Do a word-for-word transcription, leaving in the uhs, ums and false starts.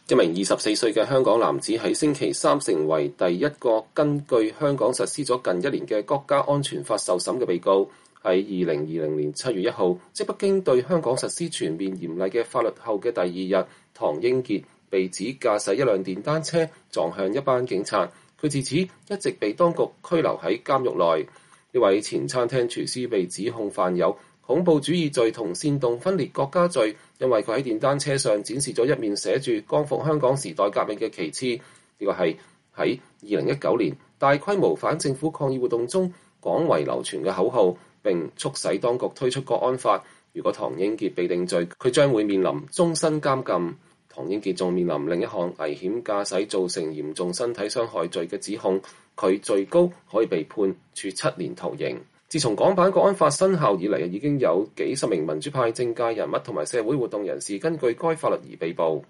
一名二十四歲嘅香港男子喺星期三成為第一個根據香港實施咗近一年嘅國家安全法受審嘅被告。喺二零二零年七月一號，即北京對香港實施全面嚴厲嘅法律後嘅第二日，唐英傑被指駕駛一輛電單車撞向一班警察，佢自此一直被當局拘留喺監獄內。呢位前餐廳廚師被指控犯有恐怖主義罪同煽動分裂國家罪，因為佢喺電單車上展示咗一面寫住光復香港時代革命嘅旗幟。呢個係喺二零一九年大規模反政府抗議活動中廣為流傳嘅口號，並促使當局推出國安法。如果唐英傑被定罪，佢將會面臨終身監禁。唐英傑仲面臨另一項危險駕駛造成嚴重身體傷害罪嘅指控，佢最高可以被判處七年徒刑。自從港版國安法生效以嚟，已經有幾十名民主派政界人物同埋社會活動人士根據該法律而被捕。